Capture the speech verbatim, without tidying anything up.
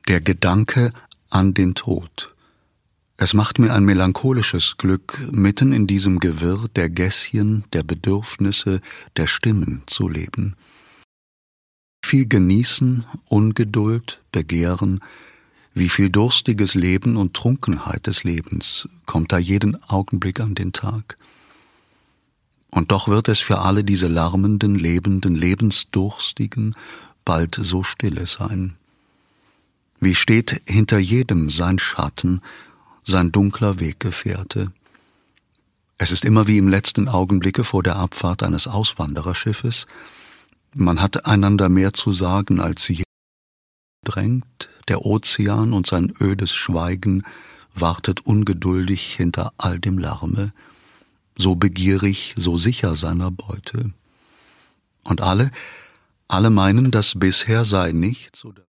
Der Gedanke an den Tod. Es macht mir ein melancholisches Glück, mitten in diesem Gewirr der Gässchen, der Bedürfnisse, der Stimmen zu leben. Viel Genießen, Ungeduld, Begehren, wie viel durstiges Leben und Trunkenheit des Lebens kommt da jeden Augenblick an den Tag. Und doch wird es für alle diese lärmenden, lebenden, lebensdurstigen bald so stille sein. Wie steht hinter jedem sein Schatten, sein dunkler Weggefährte? Es ist immer wie im letzten Augenblicke vor der Abfahrt eines Auswandererschiffes. Man hat einander mehr zu sagen, als sie drängt. Der Ozean und sein ödes Schweigen wartet ungeduldig hinter all dem Lärme, so begierig, so sicher seiner Beute. Und alle, alle meinen, das bisher sei nichts oder